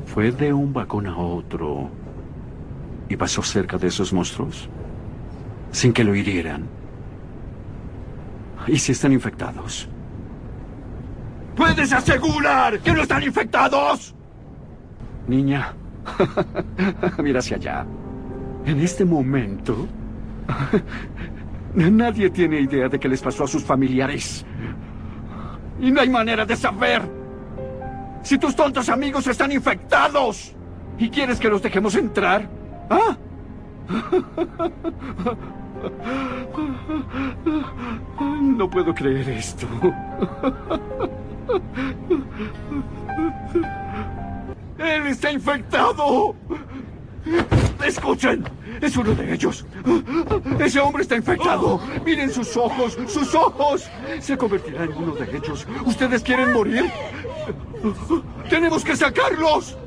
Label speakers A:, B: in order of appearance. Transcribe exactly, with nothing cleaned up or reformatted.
A: Fue de un vagón a otro y pasó cerca de esos monstruos sin que lo hirieran. ¿Y si están infectados?
B: ¿Puedes asegurar que no están infectados?
A: Niña, mira hacia allá. En este momento, nadie tiene idea de qué les pasó a sus familiares. Y no hay manera de saber si tus tontos amigos están infectados. ¿Y quieres que los dejemos entrar? ¿Ah? No puedo creer esto. ¡Él está infectado! ¡Escuchen! ¡Es uno de ellos! ¡Ese hombre está infectado! ¡Miren sus ojos! ¡Sus ojos! Se convertirá en uno de ellos. ¿Ustedes quieren morir? ¡Tenemos que sacarlos!